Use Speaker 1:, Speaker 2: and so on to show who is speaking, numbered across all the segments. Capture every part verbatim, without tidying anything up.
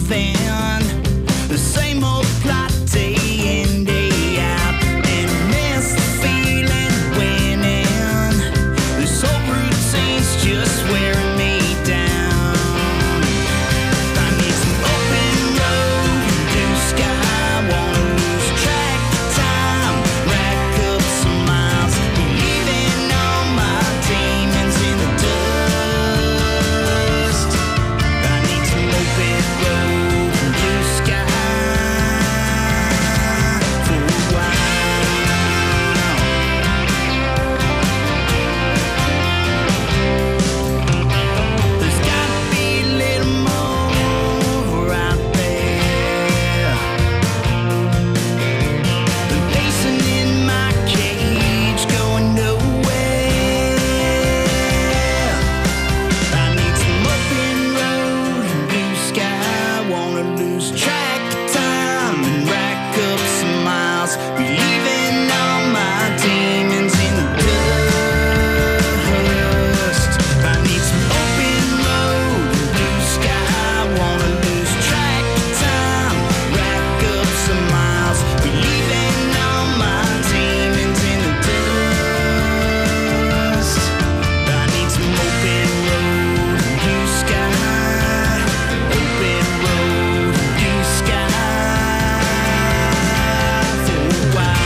Speaker 1: nothing. The same old plot day in, day out, and miss the feeling winning. This whole routine's just wearing me down. I need some open road, blue sky, wanna lose track of time, rack up some miles, leaving all my demons in the dust. I need some open road, blue sky. There's gotta be a little more out there than pacing in my cage, going nowhere. I need some open road and blue sky, wanna lose track of time and rack up some miles, leaving all my demons in the dust. I need some open road and blue sky, wanna lose track of time, rack up some miles, leaving all my demons in the dust. I need some open road and blue sky, open road and blue sky for a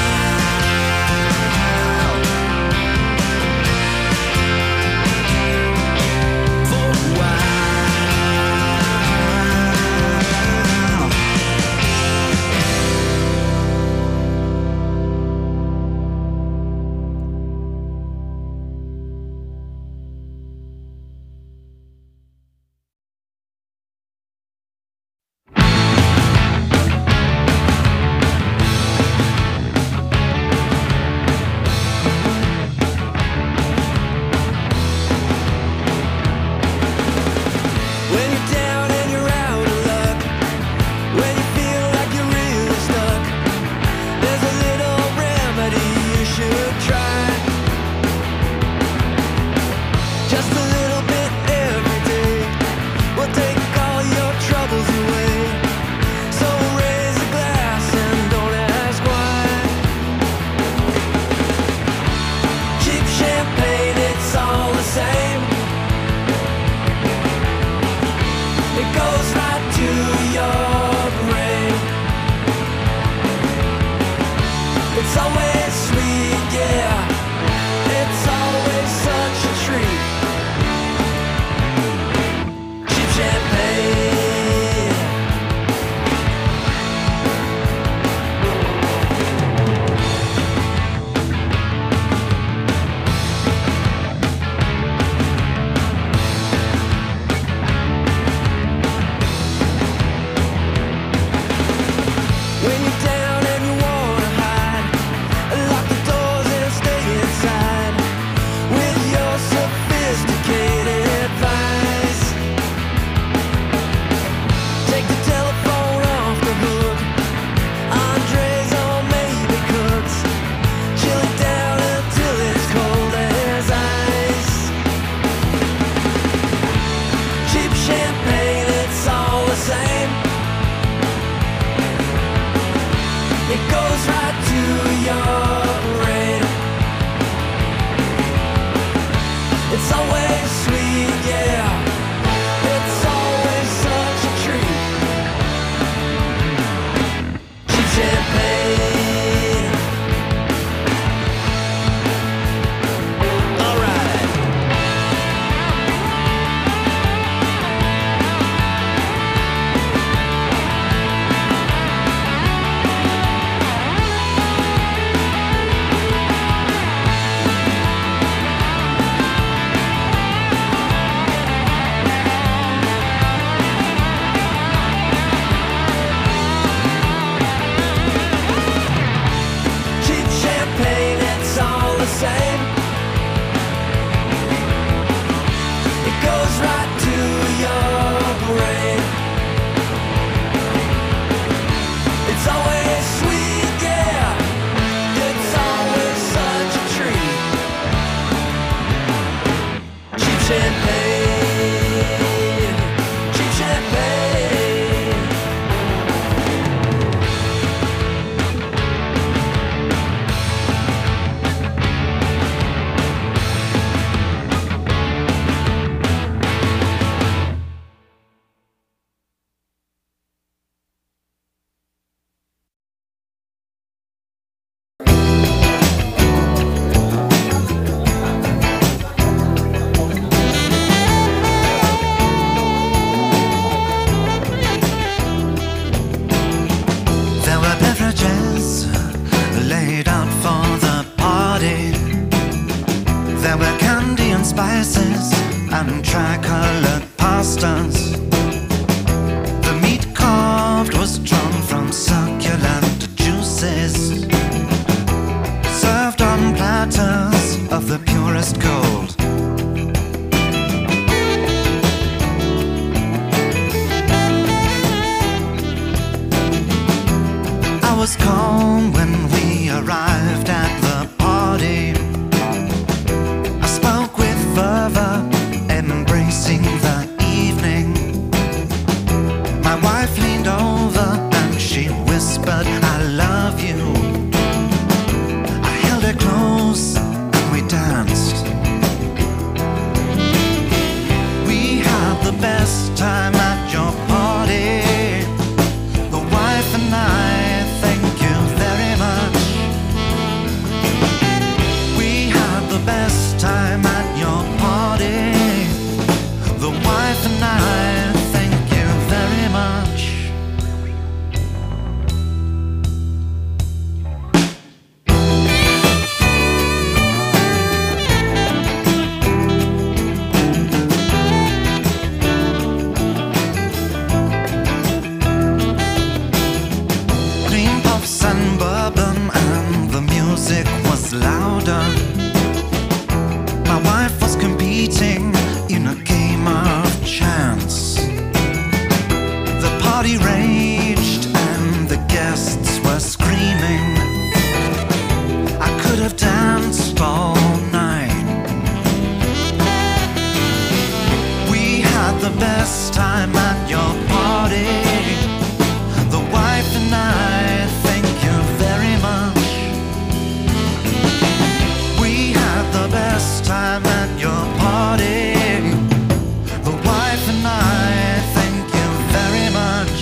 Speaker 1: while, for a while. When you're down and you're out of luck, when you feel like you're really stuck, there's a little remedy you should try. Just a little bit every day will take all your troubles away. So raise a glass and don't ask why. Cheap champagne, it's all the same. It goes right to your brain. It's always sweet, yeah. It's always such a treat. Cheap champagne.
Speaker 2: was calm when we arrived at the party. I spoke with fervor, embracing the evening. My wife leaned over and she whispered, I love you. I held her close and we danced. We had the best time at your party. The wife and I, thank you very much. We had the best time at your party. The wife and I, thank you very much. Cream puffs and bourbon and the music was louder. My wife was competing in a game of chance. The party raged and the guests were screaming. I could have danced all night. We had the best time at your party. The wife and I, thank you very much. We had the best time at your party. The wife and I, thank you very much.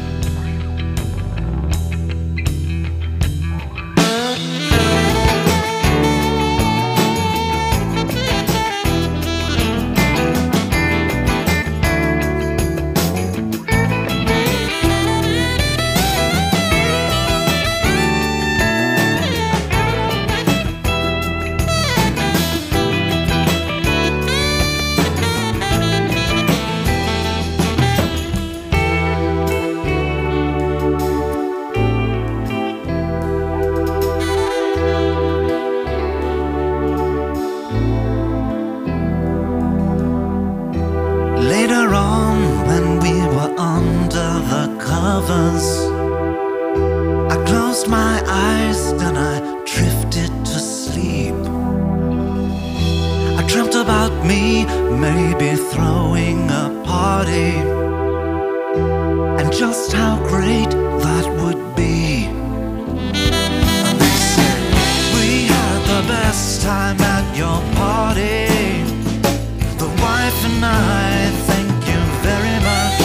Speaker 2: Later on, when we were under the covers, I closed my eyes, then I drifted to sleep. I dreamt about me, maybe throwing a party, and just how great that would be. And they said, we had the best time at your party. The wife and I, thank you very much.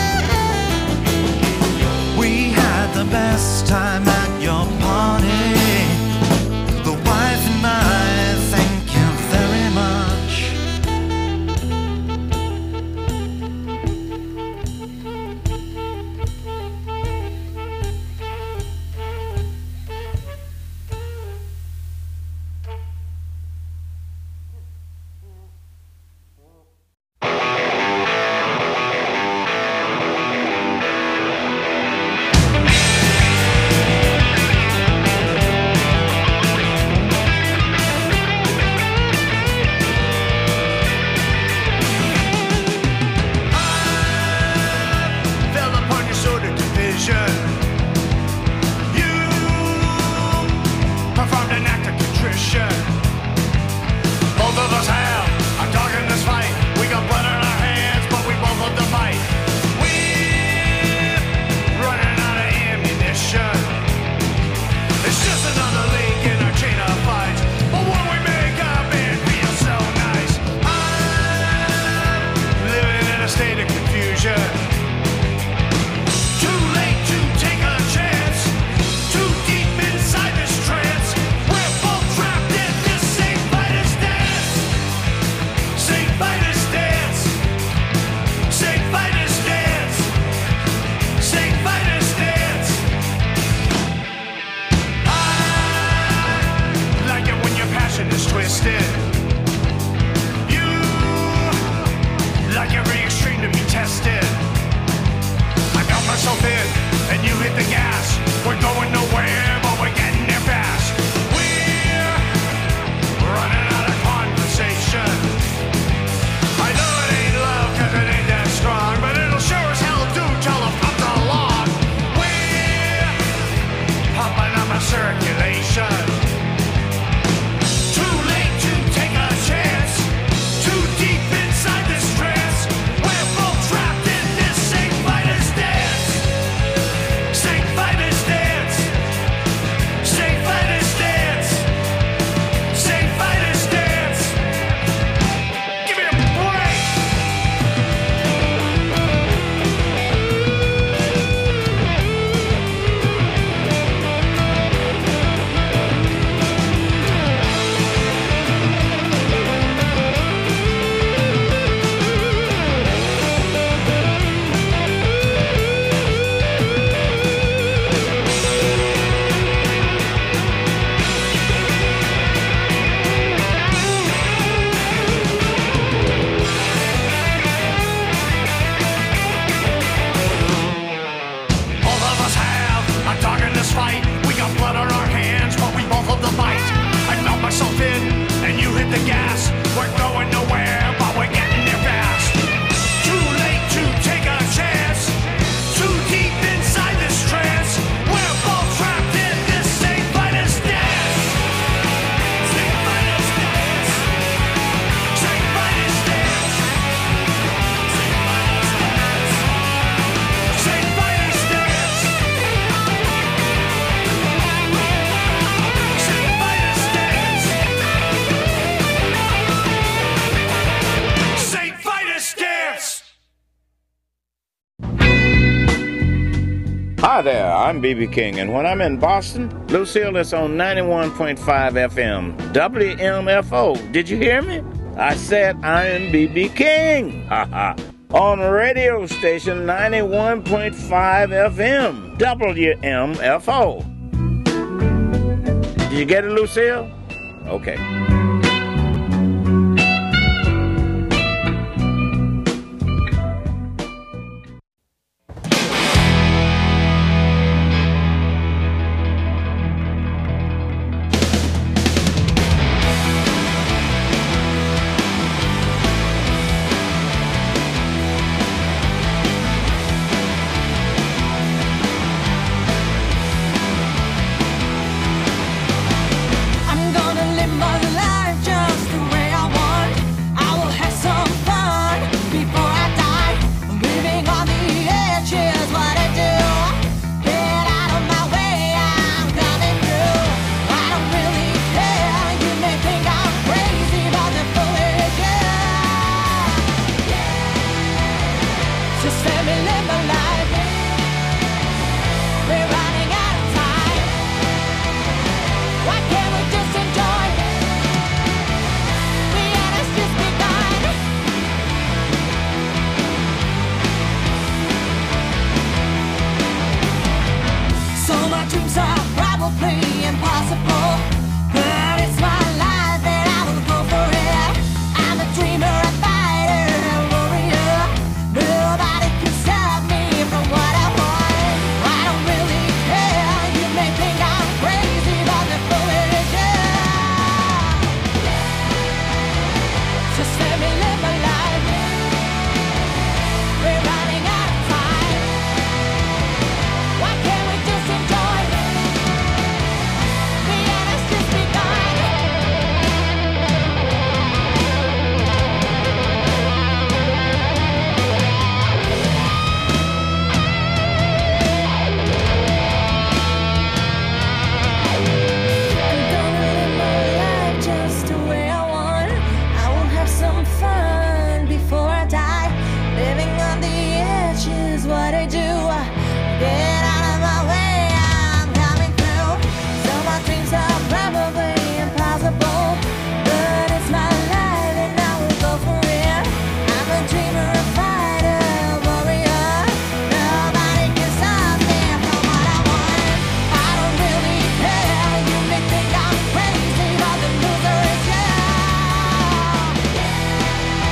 Speaker 2: We had the best time at your party. The wife and I, thank you very much.
Speaker 3: Hi there, I'm B B King, and when I'm in Boston, Lucille is on ninety-one point five F M, W M F O. Did you hear me? I said I'm B B King. Ha ha. On radio station ninety-one point five F M, W M F O. Did you get it, Lucille? Okay.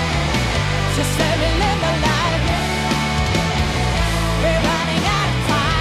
Speaker 4: Just let me live my life. We're running out of time.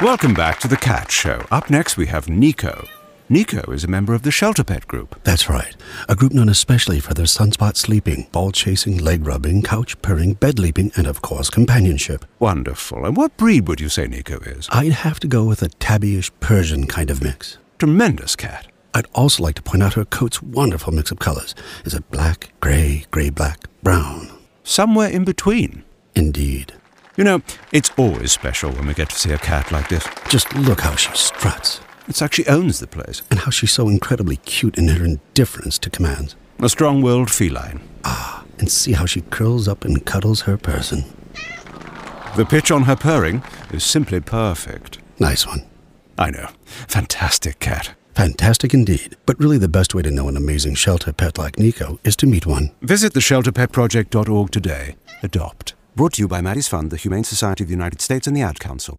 Speaker 4: Welcome back to The Cat Show. Up next, we have Nico. Nico is a member of the Shelter Pet Group.
Speaker 5: That's right. A group known especially for their sunspot sleeping, ball chasing, leg rubbing, couch purring, bed leaping, and of course, companionship.
Speaker 4: Wonderful. And what breed would you say Nico is?
Speaker 5: I'd have to go with a tabbyish Persian kind of mix.
Speaker 4: Tremendous cat.
Speaker 5: I'd also like to point out her coat's wonderful mix of colors. Is it black, gray, gray-black, brown?
Speaker 4: Somewhere in between.
Speaker 5: Indeed.
Speaker 4: You know, it's always special when we get to see a cat like this.
Speaker 5: Just look how she struts.
Speaker 4: It's like she owns the place.
Speaker 5: And how she's so incredibly cute in her indifference to commands.
Speaker 4: A strong-willed feline.
Speaker 5: Ah, and see how she curls up and cuddles her person.
Speaker 4: The pitch on her purring is simply perfect.
Speaker 5: Nice one.
Speaker 4: I know. Fantastic cat.
Speaker 5: Fantastic indeed. But really the best way to know an amazing shelter pet like Nico is to meet one.
Speaker 4: Visit the shelter pet project dot org today. Adopt. Brought to you by Maddie's Fund, the Humane Society of the United States, and the Ad Council.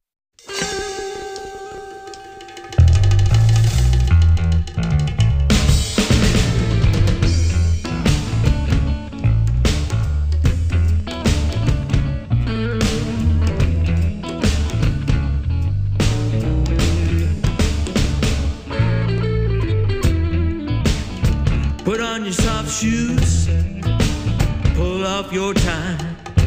Speaker 1: Put on your soft shoes, pull off your tie,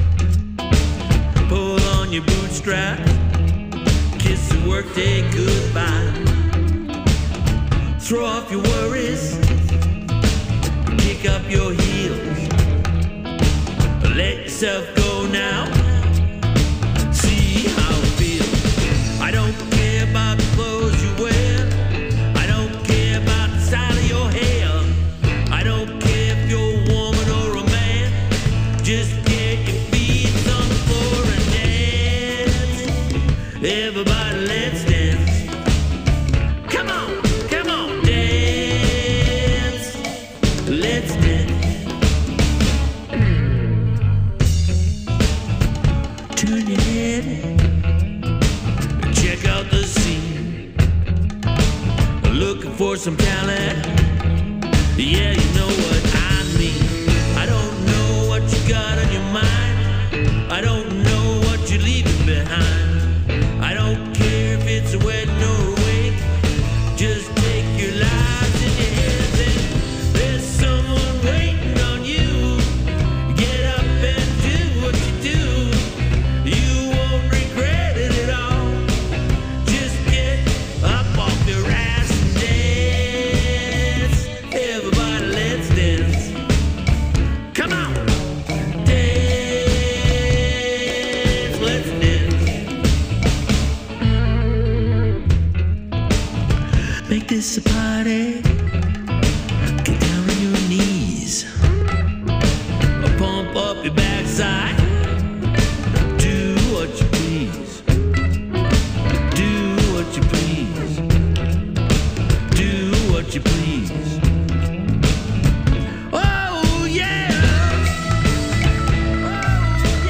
Speaker 1: pull on your bootstrap, kiss the workday goodbye. Throw off your worries, kick up your heels, let yourself go now, see how it feels. I don't care about the clothes you wear, I don't care about the style of your hair. I don't care if you're a woman or a man, just get your feet on the floor and dance. Everybody let's dance. Come on, come on, dance. Let's dance. Turn your head and check out the scene. Looking for some talent. Yeah, you know what I mean. I don't know what you got on your mind. I don't know what you're leaving behind. I don't care if it's a wedding or a wake. Just take your lives in your hands and there's someone waiting on you. Get up and do what you do. You won't regret it at all. Just get up off your ass and dance. Everybody, let's dance. Come on, dance, let's dance. Make this a party. Get down on your knees. Pump up your backside. Do what you please. Do what you please. Do what you please. Oh yeah. Oh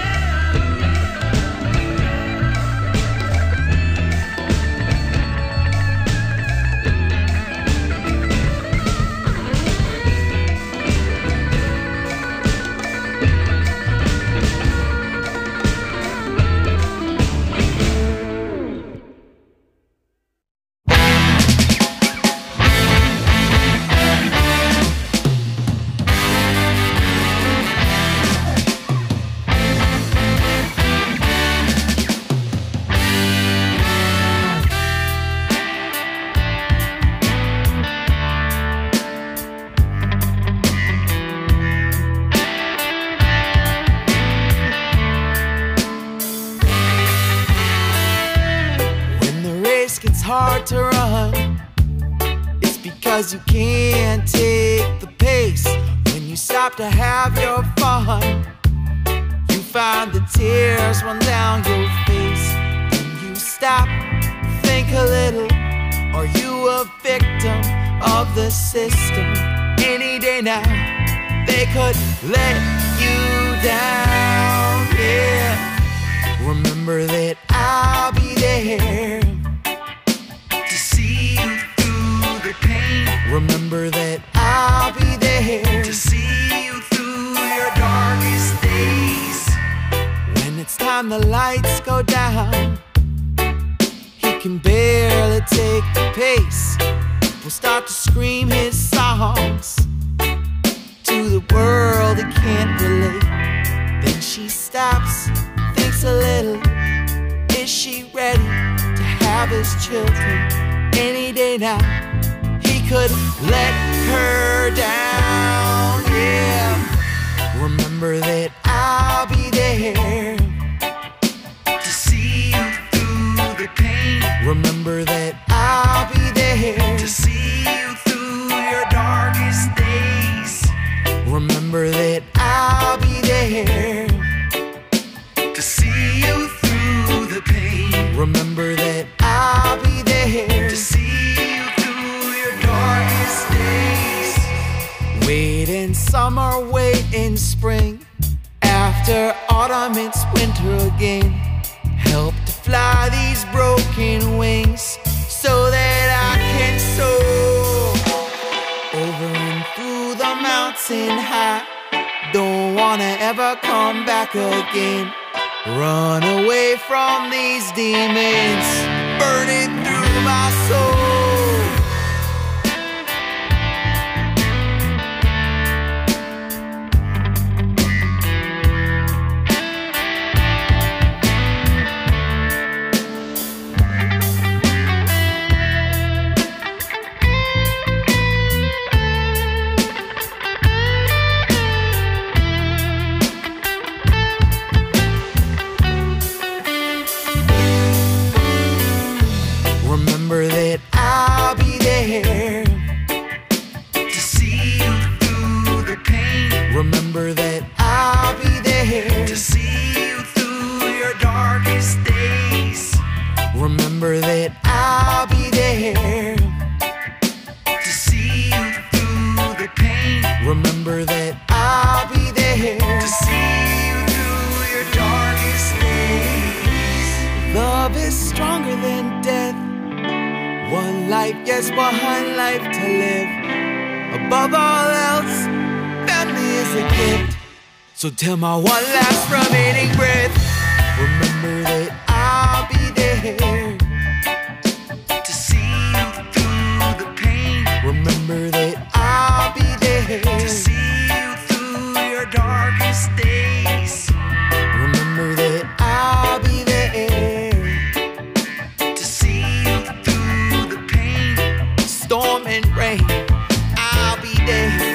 Speaker 6: When the race gets hard to run, it's because you can't take the pace. When you stop to have your fun, you find the tears run down your face. When you stop, think a little, are you a victim of the system? Any day now, they could let you down, yeah. Remember that I'll be there to see you through the pain. Remember that I'll be there to see you through your darkest days. When it's time the lights go down, he can scream his songs to the world that can't relate. Then she stops, thinks a little. Is she ready to have his children? Any day now, he could let her down, yeah. Remember that I'll be there to see you through the pain. Remember that I'll be there to see you through your darkest days. Remember that I'll be there to see you through the pain. Remember that I'll be there to see you through your darkest days. Wait in summer, wait in spring. After autumn, it's winter again. Help to fly these broken wings so that I can soar over and through the mountain high. Don't wanna ever come back again. Run away from these demons burning through my soul. Remember that I'll be there to see you through the pain. Remember that I'll be there to see you through your darkest days. Remember that I'll be there to see you through the pain. Remember that I'll be there to see you through your darkest days. Love is stronger than death. One life, yes, one life to live. Above all else, family is a gift. So till my one last remaining breath, remember that I'll be there to see you through the pain. Remember that I'll be there to see you through your darkest days. Remember that I'll be there to see you through the pain. Storm and rain, I'll be there.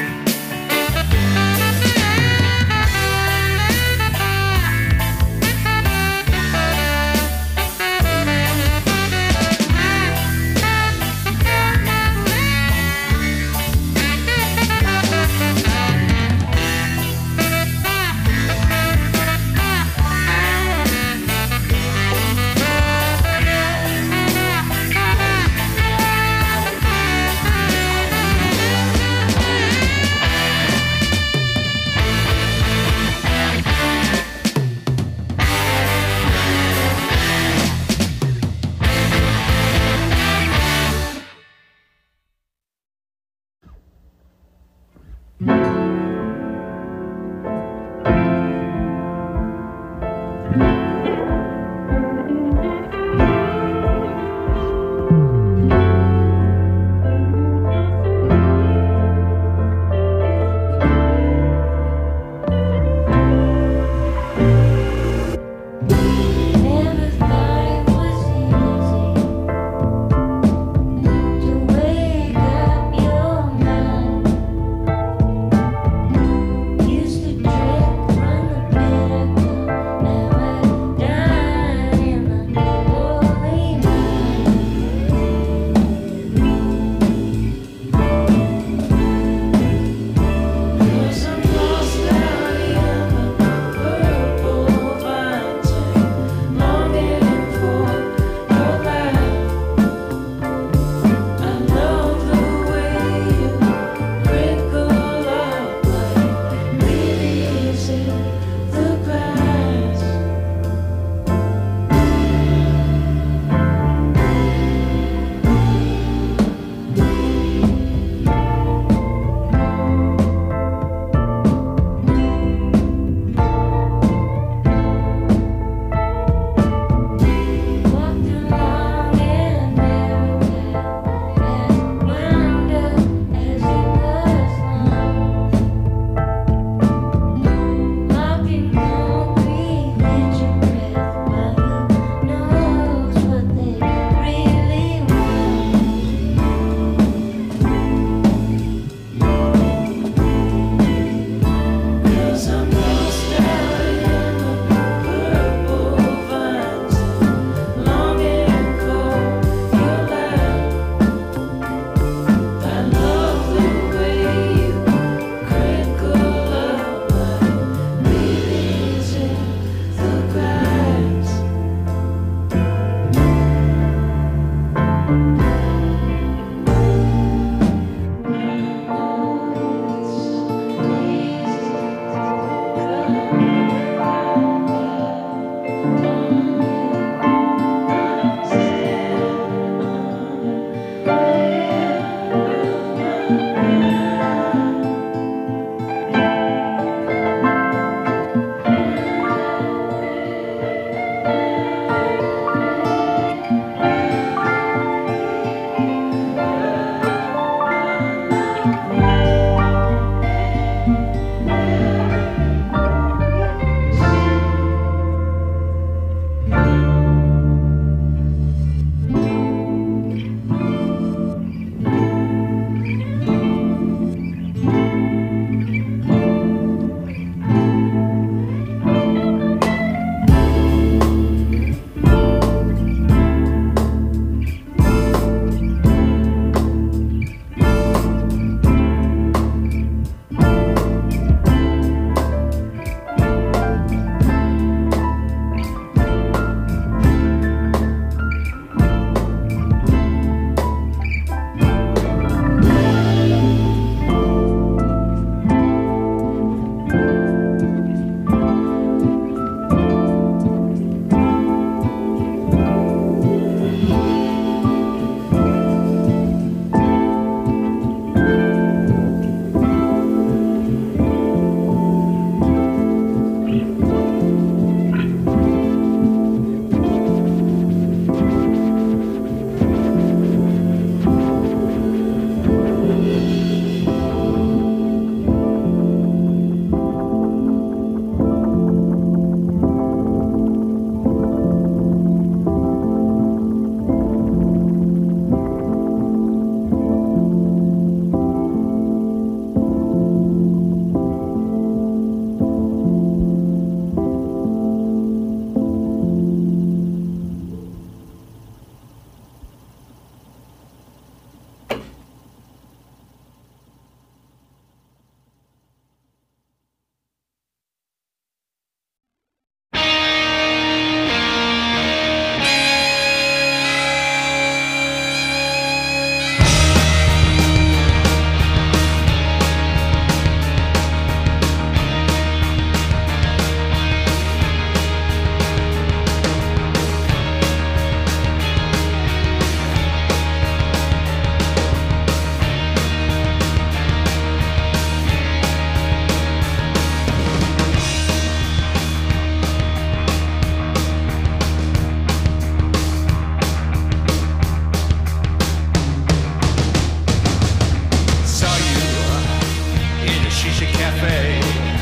Speaker 7: cafe.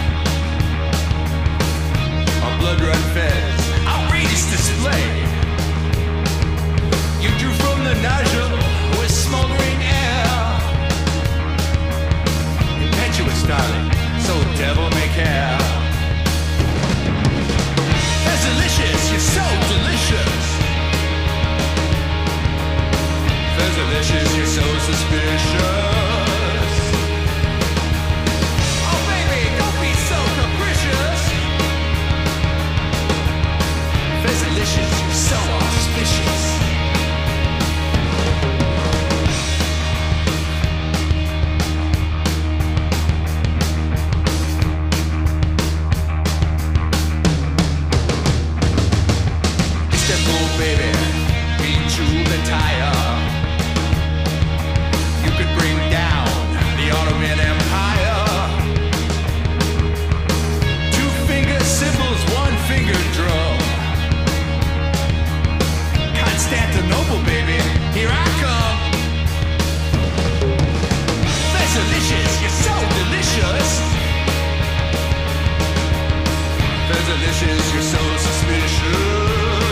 Speaker 7: A blood run fez, outrageous display. You drew from the nozzle with smoldering air. Impetuous, darling, so devil may care. That's delicious, you're so delicious. That's delicious, you're so suspicious. Oh baby, don't be so capricious. That's delicious, you're so auspicious. Baby, be true the tire. You could bring down the Ottoman Empire. Two finger cymbals, one finger drum. Constantinople, baby, here I come. That's delicious, you're so delicious. That's delicious, you're so suspicious.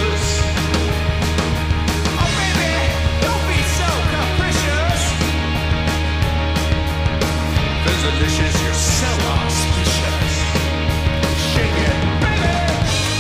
Speaker 7: Delicious, you're so auspicious. Shake it, baby.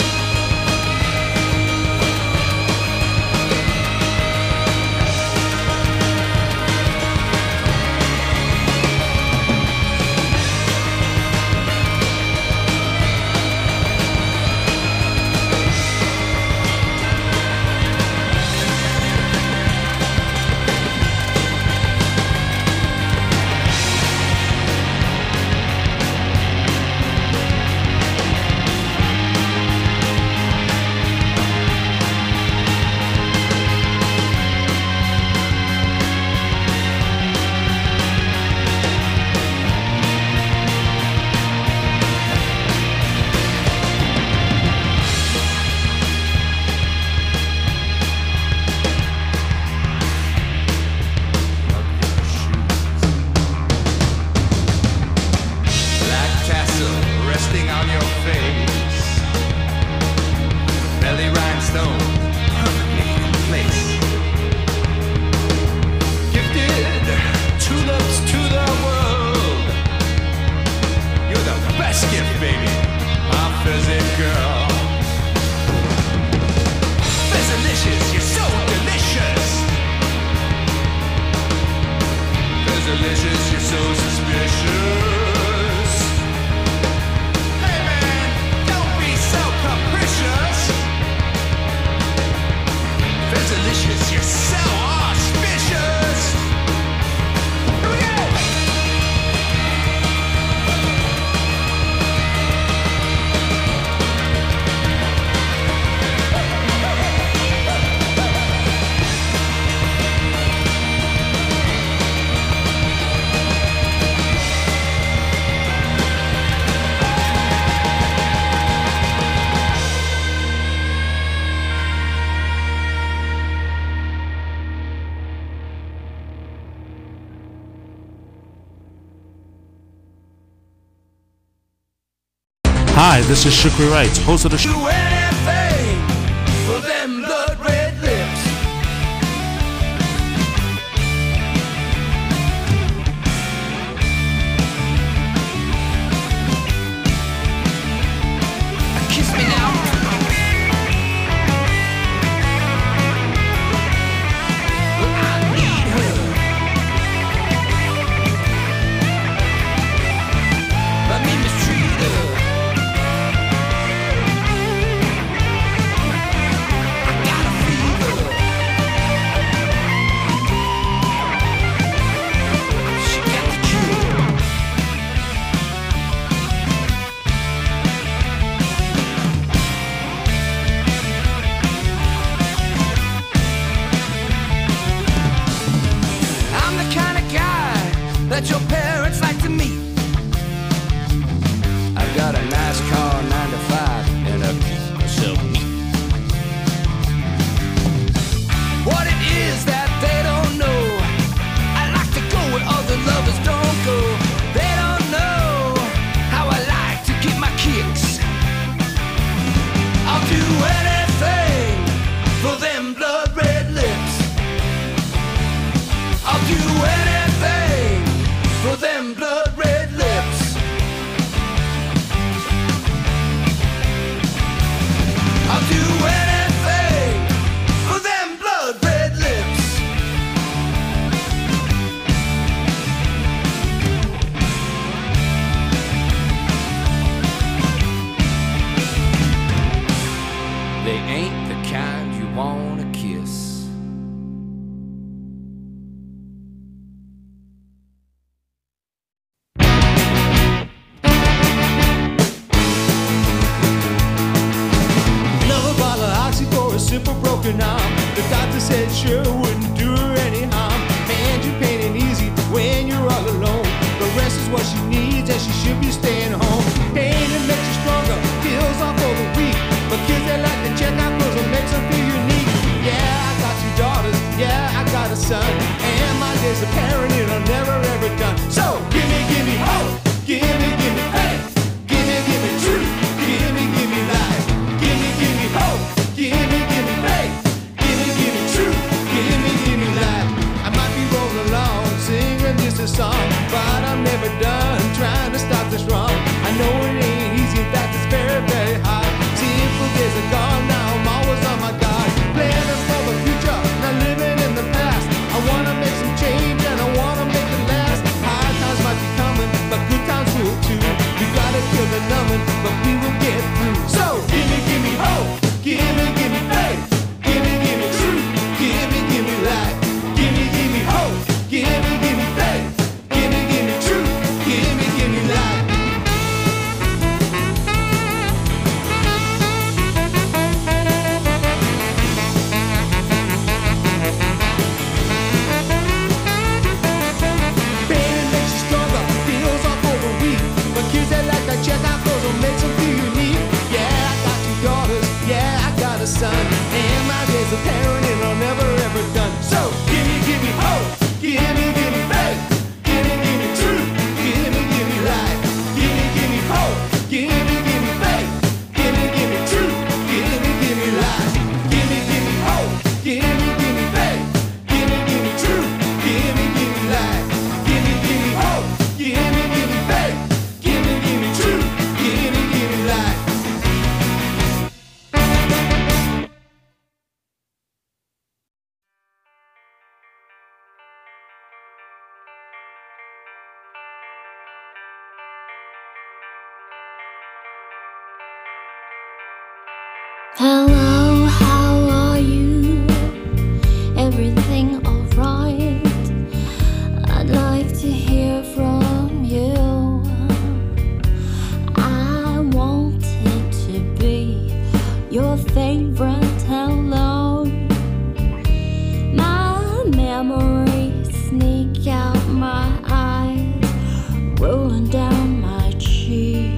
Speaker 8: Hi, this is Shukri Wright, host of the show.
Speaker 7: Do anything for them blood red lips. Kiss me now. I need her. Let me mistreat her. That your parents like to meet. I've got a nice car, nine to five, and a piece myself neat. What it is that they don't know, I like to go where other lovers don't go. They don't know
Speaker 9: sure wouldn't do her any harm. And you pain and easy when you're all alone. The rest is what she needs and she should be staying home. Pain it makes you stronger, heals off all the weak. But kids they like to check out clothes and makes them feel unique. Yeah, I got two daughters, yeah, I got a son. And my days of parenting are never ever done. So give me, give me hope, give me, give me faith, give me, give me truth, give me, give me life, give me, give me hope, give me, give me faith, give me, give me truth, give me, give me life. I might be rolling along, singing just a song, but I'm never done trying to stop this wrong. I know it ain't easy, in fact it's very, very hard. Simple days are gone, now I'm always on my guard. Planning for the future, not living in the past. I wanna make some change and I wanna make it last. Hard times might be coming, but good times will too. We gotta kill the numbing, but we will get through. So give me, give me hope, give me, give me faith, give me, give me truth, give me, give me life, give me, give me hope, give me, give me faith, give me, give me truth, give me, give me life. Check out clothes and make them feel unique. Yeah, I got two daughters, yeah, I got a son. And my days of parenting are never ever done. So give me, give me hope, give me, give me faith, give me, give me truth, give me, give me life, give me, give me hope, give me, give me faith, give me, give me truth, give me, give me life, give me, give me hope, give me, give me faith, give me, give me truth, give me, give me life, give me, give me hope, give me, give me faith.
Speaker 10: Hello, how are you? Everything alright? I'd like to hear from you. I wanted to be your favorite hello. My memories sneak out my eyes, rolling down my cheeks.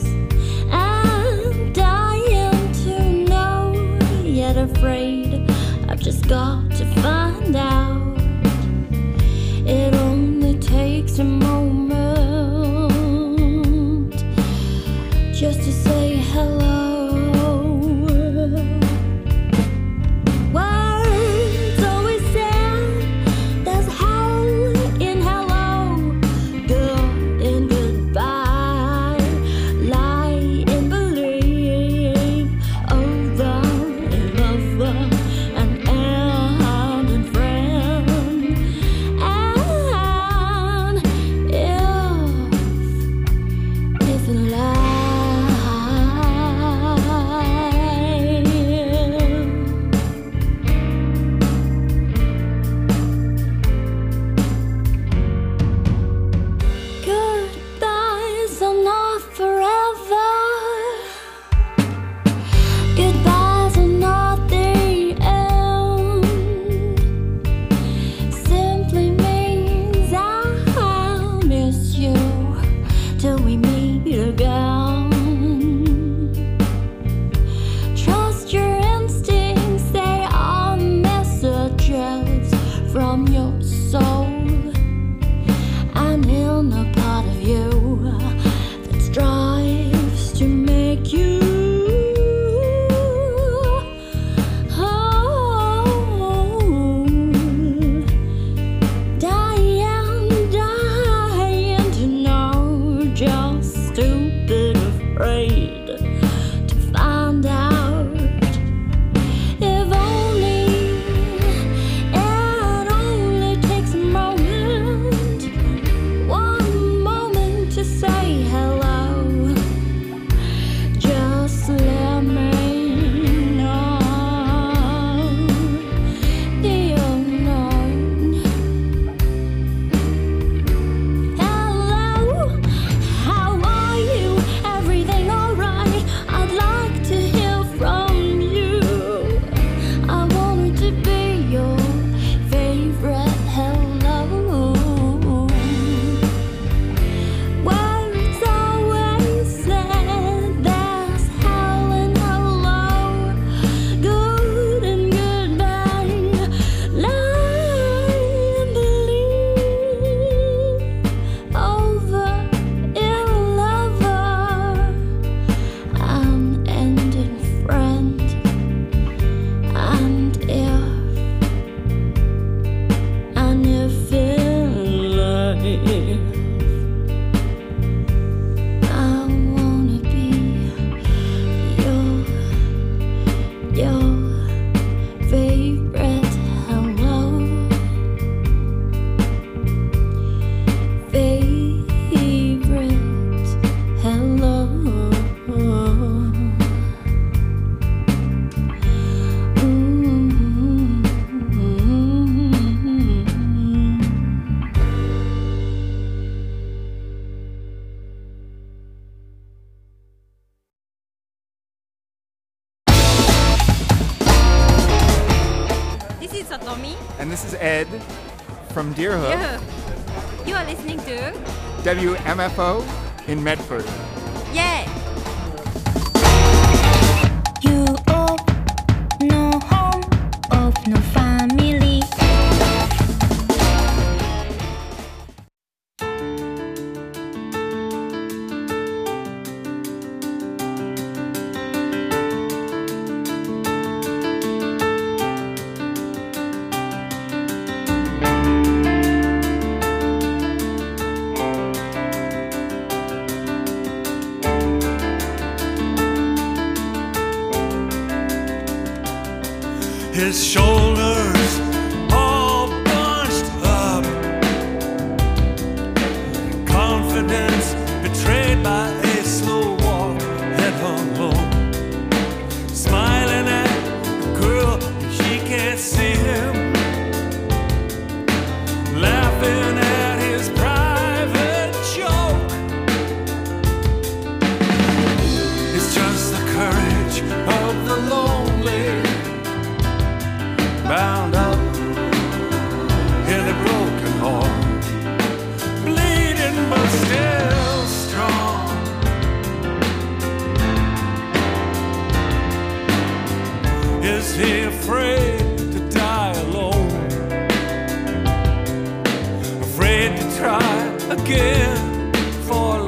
Speaker 10: Afraid I've just got to find out. It only takes a moment just to say hello. Words always sound there's hell in hello.
Speaker 11: Ed from Deerhook.
Speaker 12: Yeah. You are listening to
Speaker 11: W M F O in Medford.
Speaker 12: Yeah.
Speaker 10: You of no home, of no family.
Speaker 2: His shoulders all bunched up, confidence betrayed by a slow walk, head hung low, smiling at the girl, she can't see him, laughing at his private joke. It's just the courage of the lonely, bound up in a broken heart, bleeding but still strong. Is he afraid to die alone? Afraid to try again for